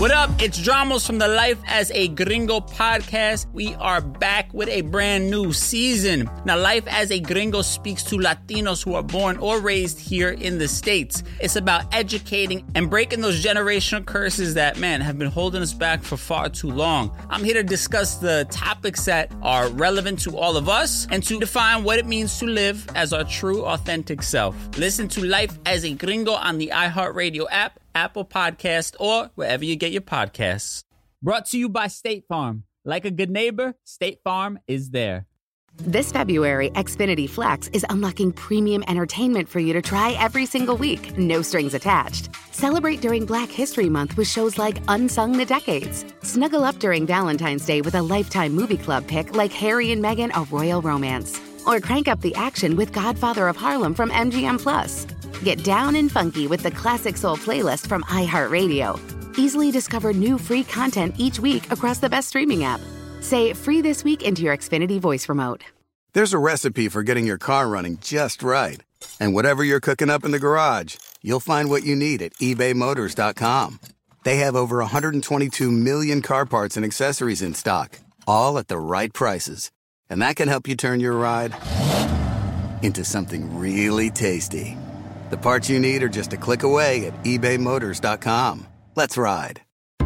What up? It's Dramos from the Life as a Gringo podcast. We are back with a brand new season. Now, Life as a Gringo speaks to Latinos who are born or raised here in the States. It's about educating and breaking those generational curses that, man, have been holding us back for far too long. I'm here to discuss the topics that are relevant to all of us and to define what it means to live as our true, authentic self. Listen to Life as a Gringo on the iHeartRadio app, Apple Podcast, or wherever you get your podcasts. Brought to you by State Farm. Like a good neighbor, State Farm is there. This February, Xfinity Flex is unlocking premium entertainment for you to try every single week, no strings attached. Celebrate during Black History Month with shows like Unsung the Decades. Snuggle up during Valentine's Day with a Lifetime Movie Club pick like Harry and Meghan, A Royal Romance. Or crank up the action with Godfather of Harlem from MGM+. Get down and funky with the Classic Soul playlist from iHeartRadio. Easily discover new free content each week across the best streaming app. Say free this week into your Xfinity voice remote. There's a recipe for getting your car running just right. And whatever you're cooking up in the garage, you'll find what you need at ebaymotors.com. They have over 122 million car parts and accessories in stock, all at the right prices. And that can help you turn your ride into something really tasty. The parts you need are just a click away at ebaymotors.com. Let's ride.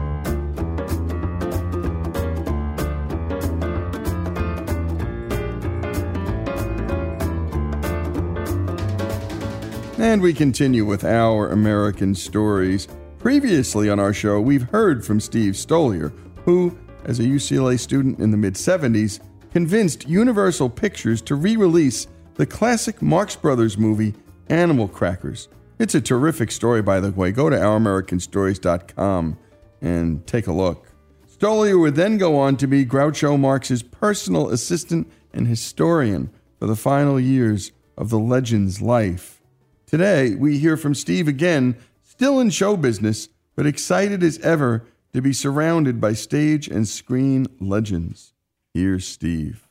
And we continue with our American stories. Previously on our show, we've heard from Steve Stoliar, who, as a UCLA student in the mid-'70s, convinced Universal Pictures to re-release the classic Marx Brothers movie, Animal Crackers. It's a terrific story, by the way. Go to ouramericanstories.com and take a look. Stoliar would then go on to be Groucho Marx's personal assistant and historian for the final years of the legend's life. Today, we hear from Steve again, still in show business, but excited as ever to be surrounded by stage and screen legends. Here's Steve.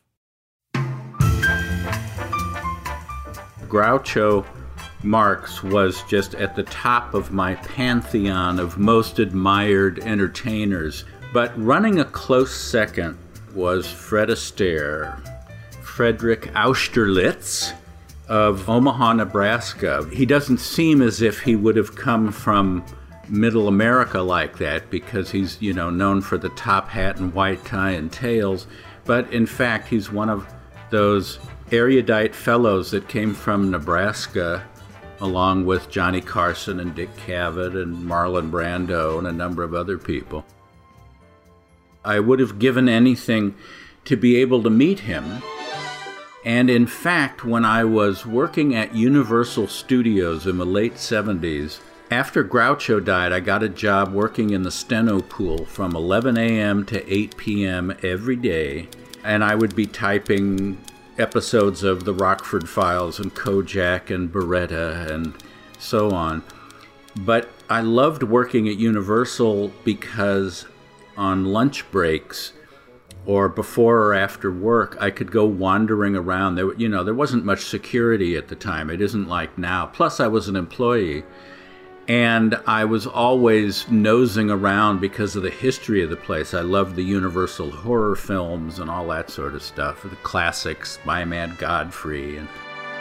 Groucho Marx was just at the top of my pantheon of most admired entertainers. But running a close second was Fred Astaire, Frederick Austerlitz of Omaha, Nebraska. He doesn't seem as if he would have come from middle America like that because he's, known for the top hat and white tie and tails. But in fact, he's one of those erudite fellows that came from Nebraska, along with Johnny Carson and Dick Cavett and Marlon Brando and a number of other people. I would have given anything to be able to meet him. And in fact, when I was working at Universal Studios in the late 70s, after Groucho died, I got a job working in the steno pool from 11 a.m. to 8 p.m. every day. And I would be typing episodes of The Rockford Files and Kojak and Beretta and so on. But I loved working at Universal because on lunch breaks or before or after work, I could go wandering around. There wasn't much security at the time. It isn't like now. Plus, I was an employee. And I was always nosing around because of the history of the place. I loved the Universal horror films and all that sort of stuff, the classics, My Man Godfrey. And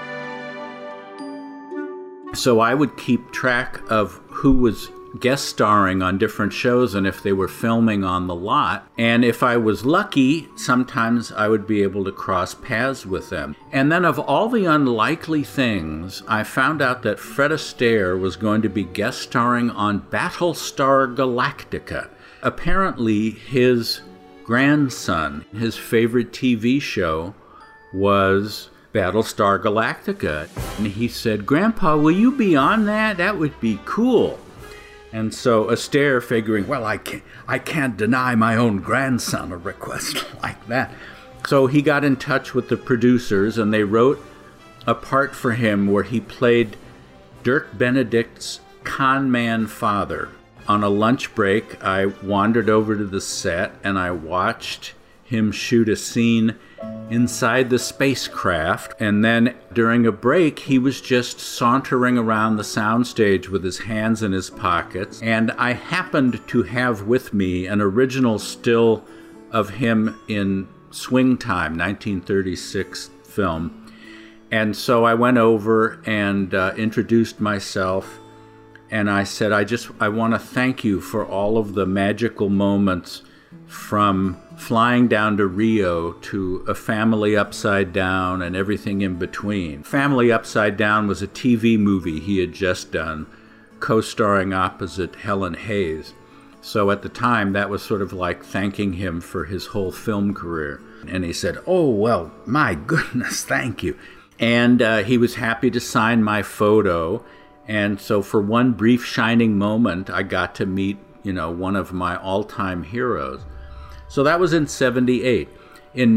so I would keep track of who was guest starring on different shows and if they were filming on the lot. And if I was lucky, sometimes I would be able to cross paths with them. And then of all the unlikely things, I found out that Fred Astaire was going to be guest starring on Battlestar Galactica. Apparently, his grandson, his favorite TV show was Battlestar Galactica. And he said, "Grandpa, will you be on that? That would be cool." And so Astaire, figuring, well, I can't deny my own grandson a request like that. So he got in touch with the producers, and they wrote a part for him where he played Dirk Benedict's con man father. On a lunch break, I wandered over to the set, and I watched him shoot a scene inside the spacecraft. And then during a break, he was just sauntering around the soundstage with his hands in his pockets. And I happened to have with me an original still of him in Swing Time, 1936 film. And so I went over and introduced myself. And I said, I want to thank you for all of the magical moments from flying down to Rio to A Family Upside Down and everything in between. Family Upside Down was a TV movie he had just done, co-starring opposite Helen Hayes. So at the time, that was sort of like thanking him for his whole film career. And he said, oh, well, my goodness, thank you. And he was happy to sign my photo. And so for one brief shining moment, I got to meet, one of my all-time heroes. So that was in 1978. In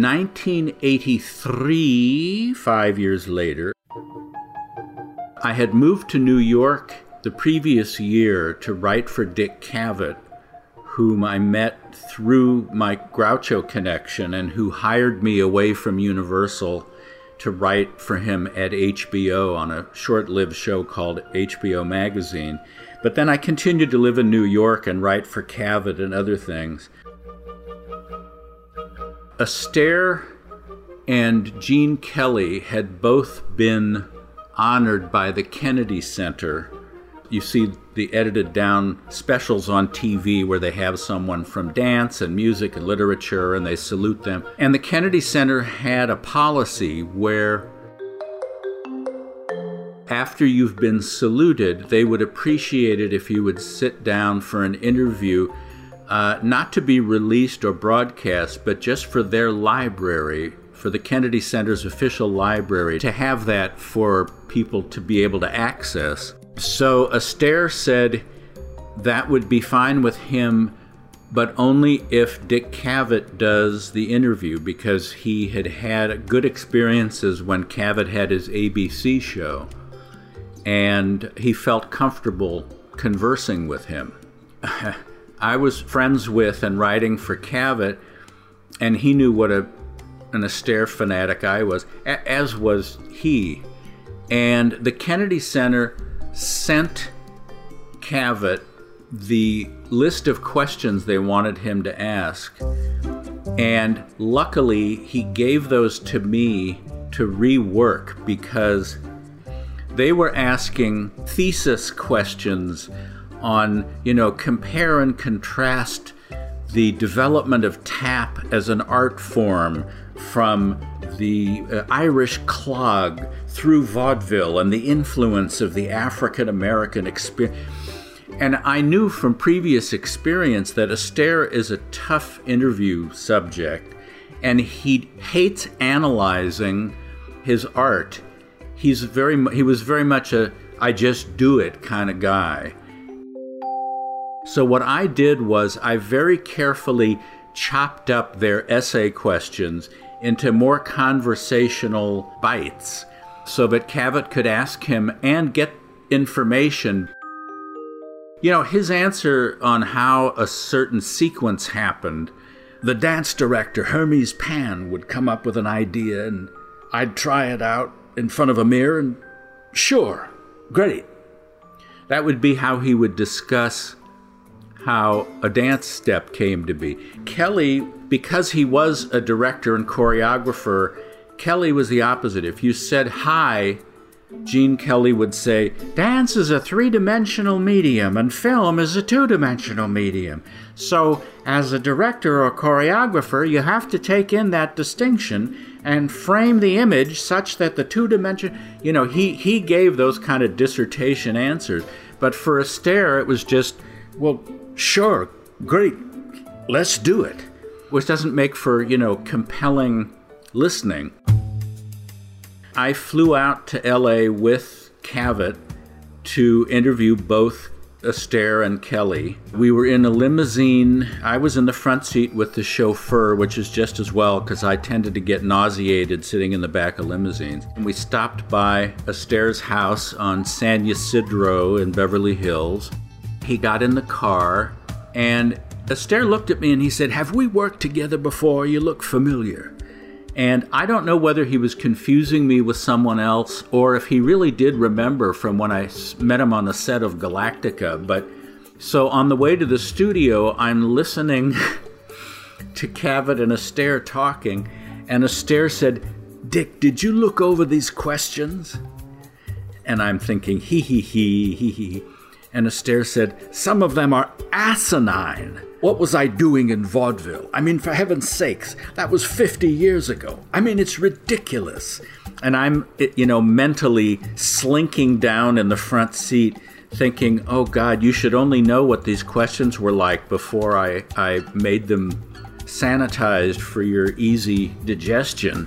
1983, 5 years later, I had moved to New York the previous year to write for Dick Cavett, whom I met through my Groucho connection and who hired me away from Universal to write for him at HBO on a short-lived show called HBO Magazine. But then I continued to live in New York and write for Cavett and other things. Astaire and Gene Kelly had both been honored by the Kennedy Center. You see the edited down specials on TV where they have someone from dance and music and literature and they salute them. And the Kennedy Center had a policy where after you've been saluted, they would appreciate it if you would sit down for an interview, not to be released or broadcast, but just for their library, for the Kennedy Center's official library, to have that for people to be able to access. So Astaire said that would be fine with him, but only if Dick Cavett does the interview, because he had had good experiences when Cavett had his ABC show, and he felt comfortable conversing with him. I was friends with and writing for Cavett, and he knew what an Astaire fanatic I was, as was he. And the Kennedy Center sent Cavett the list of questions they wanted him to ask. And luckily, he gave those to me to rework, because they were asking thesis questions on, compare and contrast the development of tap as an art form from the Irish clog through vaudeville and the influence of the African-American experience. And I knew from previous experience that Astaire is a tough interview subject, and he hates analyzing his art. He was very much a I just do it kind of guy. So what I did was I very carefully chopped up their essay questions into more conversational bites so that Cavett could ask him and get information. His answer on how a certain sequence happened, the dance director, Hermes Pan, would come up with an idea and I'd try it out in front of a mirror and sure, great. That would be how he would discuss how a dance step came to be. Kelly, because he was a director and choreographer, Kelly was the opposite. If you said hi, Gene Kelly would say, dance is a three-dimensional medium and film is a two-dimensional medium. So as a director or choreographer, you have to take in that distinction and frame the image such that the two-dimension, he gave those kind of dissertation answers. But for Astaire, it was just, well, sure, great, let's do it. Which doesn't make for, compelling listening. I flew out to LA with Cavett to interview both Astaire and Kelly. We were in a limousine. I was in the front seat with the chauffeur, which is just as well because I tended to get nauseated sitting in the back of limousines. And we stopped by Astaire's house on San Ysidro in Beverly Hills. He got in the car and Astaire looked at me and he said, have we worked together before? You look familiar. And I don't know whether he was confusing me with someone else or if he really did remember from when I met him on the set of Galactica. But so on the way to the studio, I'm listening to Cavett and Astaire talking, and Astaire said, "Dick, did you look over these questions?" And I'm thinking, he. And Astaire said, "Some of them are asinine. What was I doing in vaudeville? I mean, for heaven's sakes, that was 50 years ago. I mean, it's ridiculous." And I'm, mentally slinking down in the front seat thinking, oh God, you should only know what these questions were like before I made them sanitized for your easy digestion.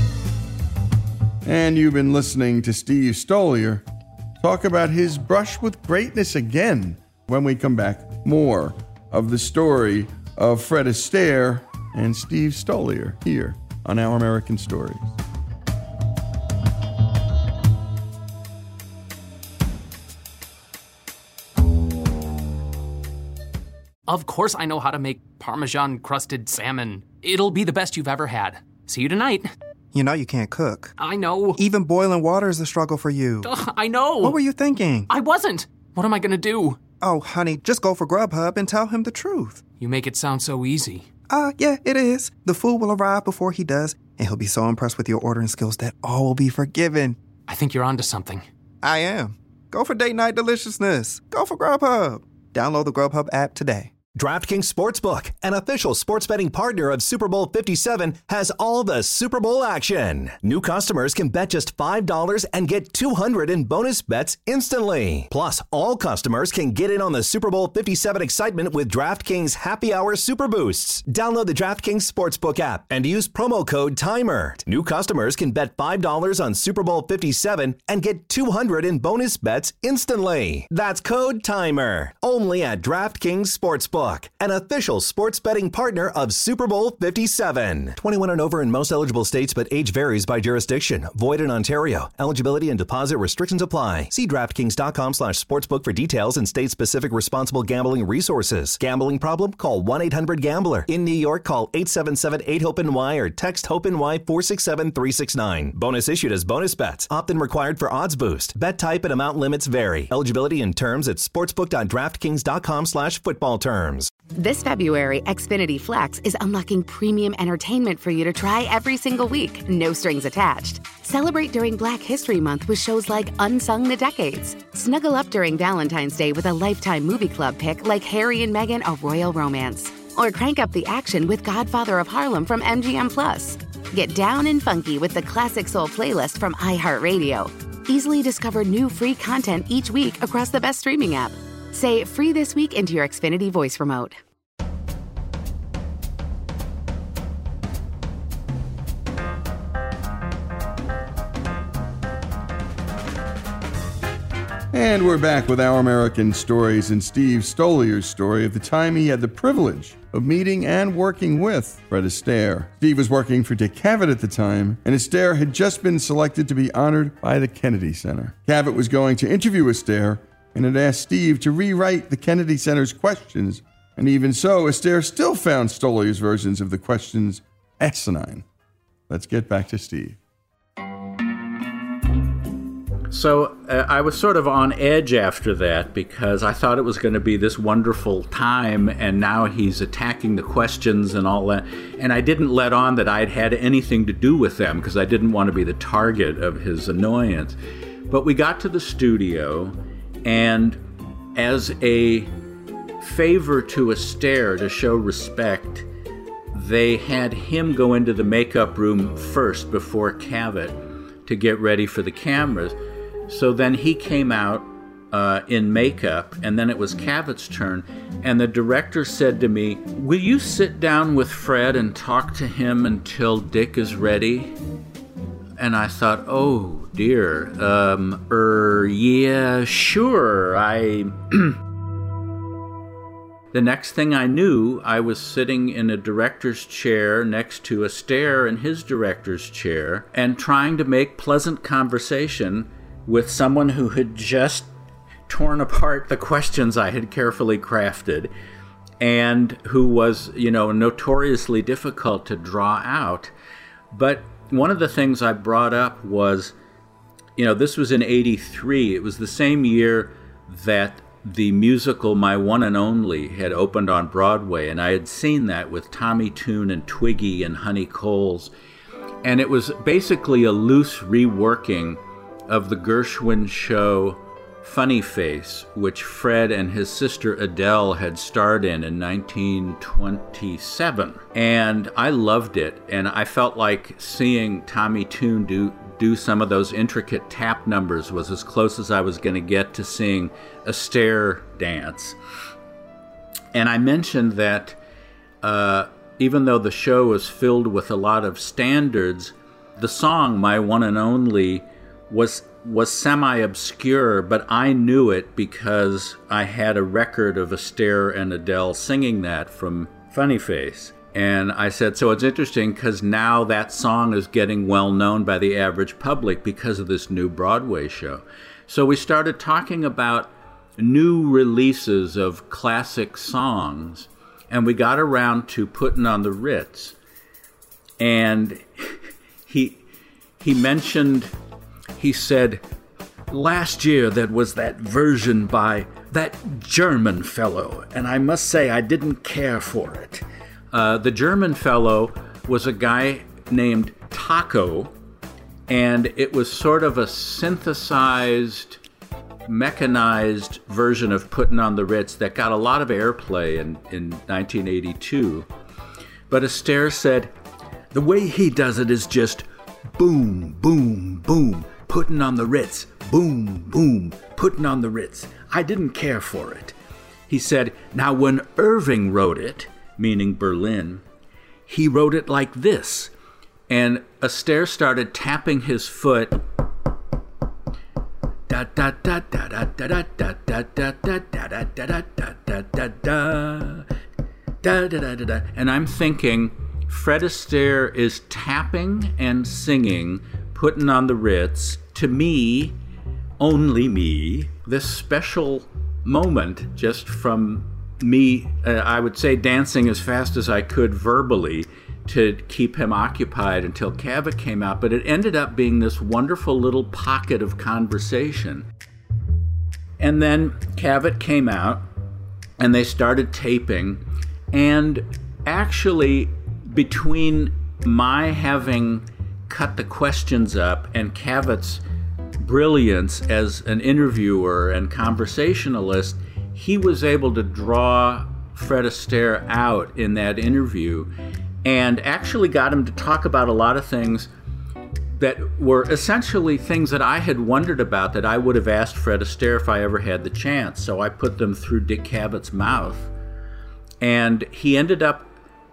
And you've been listening to Steve Stoliar talk about his brush with greatness again. When we come back, more of the story of Fred Astaire and Steve Stoliar here on Our American Stories. Of course I know how to make Parmesan-crusted salmon. It'll be the best you've ever had. See you tonight. You know you can't cook. I know. Even boiling water is a struggle for you. I know. What were you thinking? I wasn't. What am I gonna do? Oh, honey, just go for Grubhub and tell him the truth. You make it sound so easy. Yeah, it is. The food will arrive before he does, and he'll be so impressed with your ordering skills that all will be forgiven. I think you're onto something. I am. Go for date night deliciousness. Go for Grubhub. Download the Grubhub app today. DraftKings Sportsbook, an official sports betting partner of Super Bowl 57, has all the Super Bowl action. New customers can bet just $5 and get $200 in bonus bets instantly. Plus, all customers can get in on the Super Bowl 57 excitement with DraftKings Happy Hour Super Boosts. Download the DraftKings Sportsbook app and use promo code TIMER. New customers can bet $5 on Super Bowl 57 and get $200 in bonus bets instantly. That's code TIMER. Only at DraftKings Sportsbook, an official sports betting partner of Super Bowl 57. 21 and over in most eligible states, but age varies by jurisdiction. Void in Ontario. Eligibility and deposit restrictions apply. See DraftKings.com/sportsbook for details and state-specific responsible gambling resources. Gambling problem? Call 1-800-GAMBLER. In New York, call 877-8-HOPE-NY or text HOPE-NY 467-369. Bonus issued as bonus bets. Opt-in required for odds boost. Bet type and amount limits vary. Eligibility and terms at sportsbook.draftkings.com/football terms. This February, Xfinity Flex is unlocking premium entertainment for you to try every single week, no strings attached. Celebrate during Black History Month with shows like Unsung the Decades. Snuggle up during Valentine's Day with a Lifetime Movie Club pick like Harry and Meghan, A Royal Romance. Or crank up the action with Godfather of Harlem from MGM+. Get down and funky with the Classic Soul playlist from iHeartRadio. Easily discover new free content each week across the best streaming app. Say free this week into your Xfinity voice remote. And we're back with Our American Stories and Steve Stoliar's story of the time he had the privilege of meeting and working with Fred Astaire. Steve was working for Dick Cavett at the time, and Astaire had just been selected to be honored by the Kennedy Center. Cavett was going to interview Astaire and had asked Steve to rewrite the Kennedy Center's questions, and even so, Astaire still found Stoliar's versions of the questions asinine. Let's get back to Steve. So I was sort of on edge after that because I thought it was going to be this wonderful time, and now he's attacking the questions and all that. And I didn't let on that I'd had anything to do with them because I didn't want to be the target of his annoyance. But we got to the studio, and as a favor to Astaire, to show respect, they had him go into the makeup room first before Cavett to get ready for the cameras. So then he came out in makeup, and then it was Cavett's turn, and the director said to me, "Will you sit down with Fred and talk to him until Dick is ready?" And I thought, oh dear, yeah, sure, The next thing I knew, I was sitting in a director's chair next to Astaire in his director's chair and trying to make pleasant conversation with someone who had just torn apart the questions I had carefully crafted and who was, notoriously difficult to draw out. But one of the things I brought up was, this was in '83. It was the same year that the musical My One and Only had opened on Broadway, and I had seen that with Tommy Tune and Twiggy and Honey Coles. And it was basically a loose reworking of the Gershwin show Funny Face, which Fred and his sister Adele had starred in 1927. And I loved it, and I felt like seeing Tommy Tune do some of those intricate tap numbers was as close as I was going to get to seeing Astaire dance. And I mentioned that even though the show was filled with a lot of standards, the song My One and Only was semi-obscure, but I knew it because I had a record of Astaire and Adele singing that from Funny Face. And I said, so it's interesting because now that song is getting well known by the average public because of this new Broadway show. So we started talking about new releases of classic songs, and we got around to Puttin' on the Ritz. And he mentioned, he said, last year there was that version by that German fellow, and I must say I didn't care for it. The German fellow was a guy named Taco, and it was sort of a synthesized, mechanized version of Puttin' on the Ritz that got a lot of airplay in 1982. But Astaire said, the way he does it is just boom, boom, boom, Puttin' on the Ritz, boom, boom, Puttin' on the Ritz. I didn't care for it. He said, now when Irving wrote it, meaning Berlin, he wrote it like this. And Astaire started tapping his foot. Da da da da da da da da da da da da da da da da da da da. And I'm thinking, Fred Astaire is tapping and singing Puttin' on the Ritz to me, only me, this special moment just from me, I would say, dancing as fast as I could verbally to keep him occupied until Cavett came out. But it ended up being this wonderful little pocket of conversation. And then Cavett came out, and they started taping. And actually, between my having cut the questions up and Cavett's brilliance as an interviewer and conversationalist, he was able to draw Fred Astaire out in that interview and actually got him to talk about a lot of things that were essentially things that I had wondered about that I would have asked Fred Astaire if I ever had the chance. So I put them through Dick Cavett's mouth. And he ended up,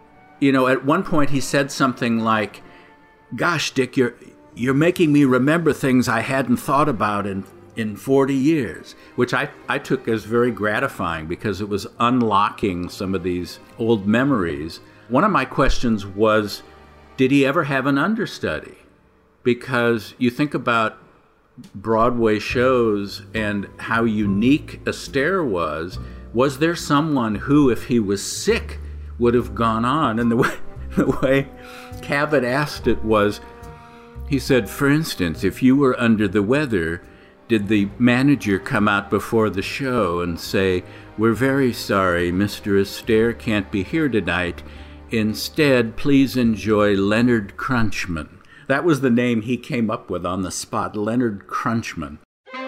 at one point he said something like, gosh, Dick, you're making me remember things I hadn't thought about in 40 years, which I took as very gratifying because it was unlocking some of these old memories. One of my questions was, did he ever have an understudy? Because you think about Broadway shows and how unique Astaire was there someone who, if he was sick, would have gone on? And the way Cavett asked it was, he said, for instance, if you were under the weather, did the manager come out before the show and say, we're very sorry, Mr. Astaire can't be here tonight. Instead, please enjoy Leonard Crunchman. That was the name he came up with on the spot, Leonard Crunchman.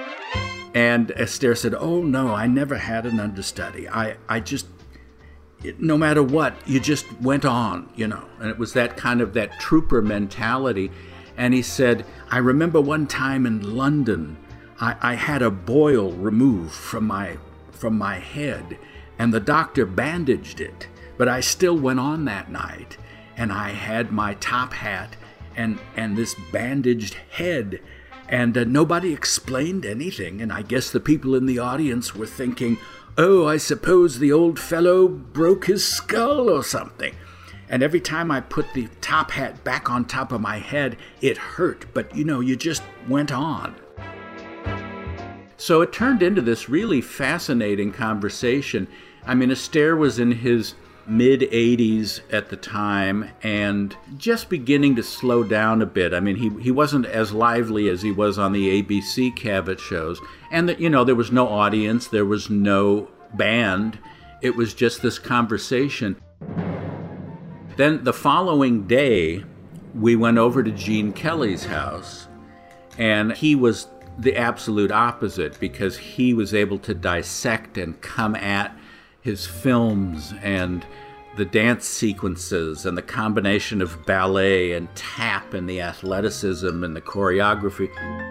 And Astaire said, oh, no, I never had an understudy. I just, no matter what, you just went on, And it was that kind of that trooper mentality. And he said, I remember one time in London, I had a boil removed from my head, and the doctor bandaged it. But I still went on that night, and I had my top hat and this bandaged head, and nobody explained anything. And I guess the people in the audience were thinking, oh, I suppose the old fellow broke his skull or something. And every time I put the top hat back on top of my head, it hurt. But, you just went on. So it turned into this really fascinating conversation. I mean, Astaire was in his mid-'80s at the time and just beginning to slow down a bit. I mean, he wasn't as lively as he was on the ABC Cabot shows. And, there was no audience, there was no band. It was just this conversation. Then the following day, we went over to Gene Kelly's house, and he was the absolute opposite because he was able to dissect and come at his films and the dance sequences and the combination of ballet and tap and the athleticism and the choreography.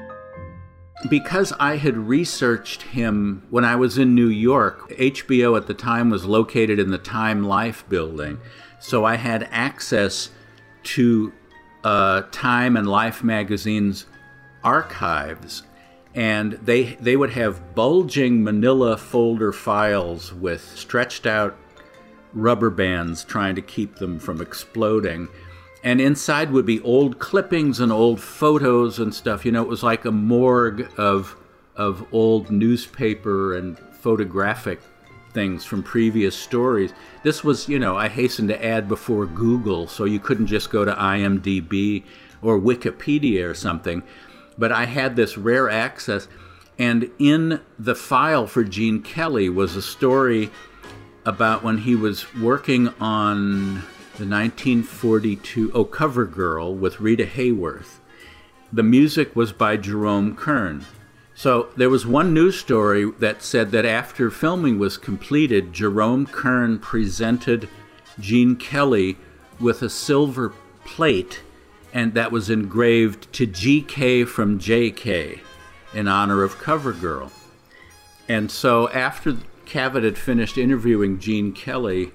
Because I had researched him when I was in New York, HBO at the time was located in the Time Life building, so I had access to Time and Life magazine's archives, and they would have bulging manila folder files with stretched out rubber bands trying to keep them from exploding. And inside would be old clippings and old photos and stuff. It was like a morgue of old newspaper and photographic things from previous stories. This was, I hasten to add, before Google, so you couldn't just go to IMDb or Wikipedia or something. But I had this rare access, and in the file for Gene Kelly was a story about when he was working on the 1942 Cover Girl with Rita Hayworth. The music was by Jerome Kern. So there was one news story that said that after filming was completed, Jerome Kern presented Gene Kelly with a silver plate, and that was engraved to GK from JK in honor of Cover Girl. And so after Cabot had finished interviewing Gene Kelly,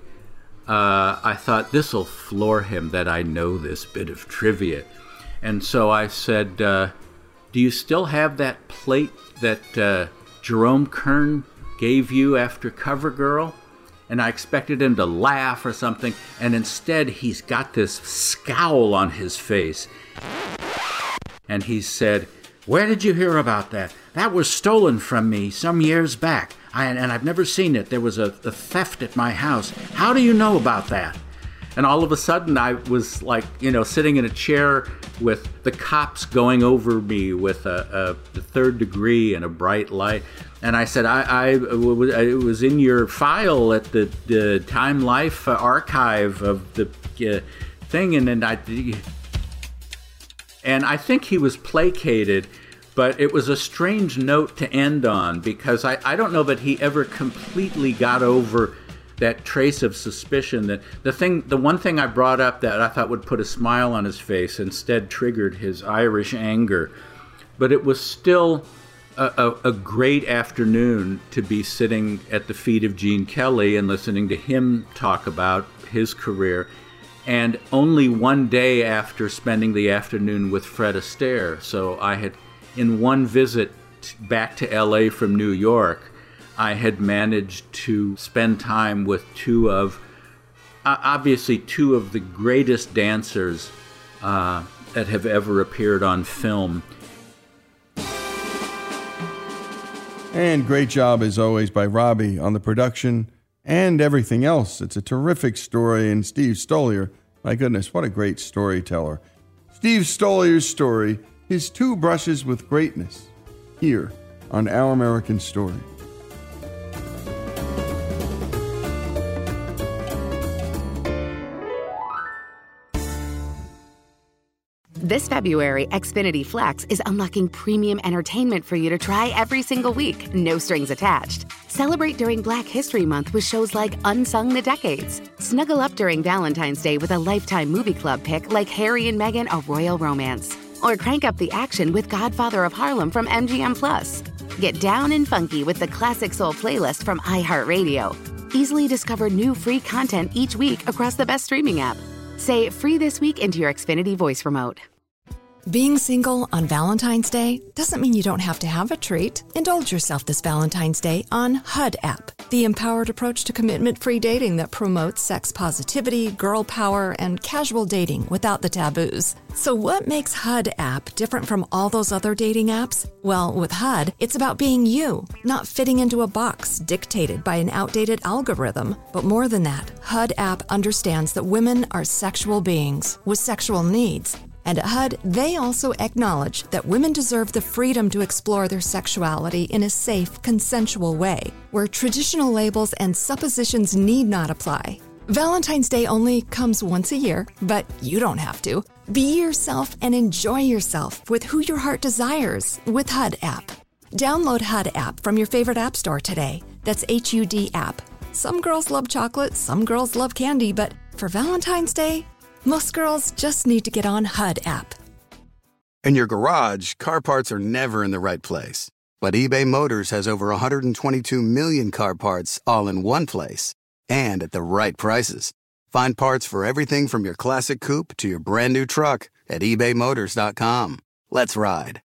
I thought, this'll floor him that I know this bit of trivia. And so I said, do you still have that plate that Jerome Kern gave you after Cover Girl? And I expected him to laugh or something, and instead he's got this scowl on his face. And he said, "Where did you hear about that? That was stolen from me some years back, and I've never seen it. There was a theft at my house. How do you know about that?" And all of a sudden I was like, sitting in a chair with the cops going over me with a third degree and a bright light. And I said, it was in your file at the Time Life archive of the thing. And then I think he was placated, but it was a strange note to end on, because I don't know that he ever completely got over that trace of suspicion. That the one thing I brought up that I thought would put a smile on his face instead triggered his Irish anger. But it was still a great afternoon to be sitting at the feet of Gene Kelly and listening to him talk about his career. And only one day after spending the afternoon with Fred Astaire. So I had, in one visit back to LA from New York, I had managed to spend time with two of the greatest dancers that have ever appeared on film. And great job, as always, by Robbie on the production and everything else. It's a terrific story, and Steve Stoliar, my goodness, what a great storyteller. Steve Stoliar's story, his two brushes with greatness, here on Our American Story. This February, Xfinity Flex is unlocking premium entertainment for you to try every single week, no strings attached. Celebrate during Black History Month with shows like Unsung the Decades. Snuggle up during Valentine's Day with a Lifetime Movie Club pick like Harry and Meghan, A Royal Romance. Or crank up the action with Godfather of Harlem from MGM+. Get down and funky with the Classic Soul playlist from iHeartRadio. Easily discover new free content each week across the best streaming app. Say free this week into your Xfinity voice remote. Being single on Valentine's Day doesn't mean you don't have to have a treat. Indulge yourself this Valentine's Day on HUD app, the empowered approach to commitment-free dating that promotes sex positivity, girl power, and casual dating without the taboos. So what makes HUD app different from all those other dating apps? Well, with HUD, it's about being you, not fitting into a box dictated by an outdated algorithm. But more than that, HUD app understands that women are sexual beings with sexual needs. And at HUD, they also acknowledge that women deserve the freedom to explore their sexuality in a safe, consensual way, where traditional labels and suppositions need not apply. Valentine's Day only comes once a year, but you don't have to. Be yourself and enjoy yourself with who your heart desires with HUD app. Download HUD app from your favorite app store today. That's HUD app. Some girls love chocolate, some girls love candy, but for Valentine's Day, most girls just need to get on HUD app. In your garage, car parts are never in the right place. But eBay Motors has over 122 million car parts all in one place. And at the right prices. Find parts for everything from your classic coupe to your brand new truck at ebaymotors.com. Let's ride.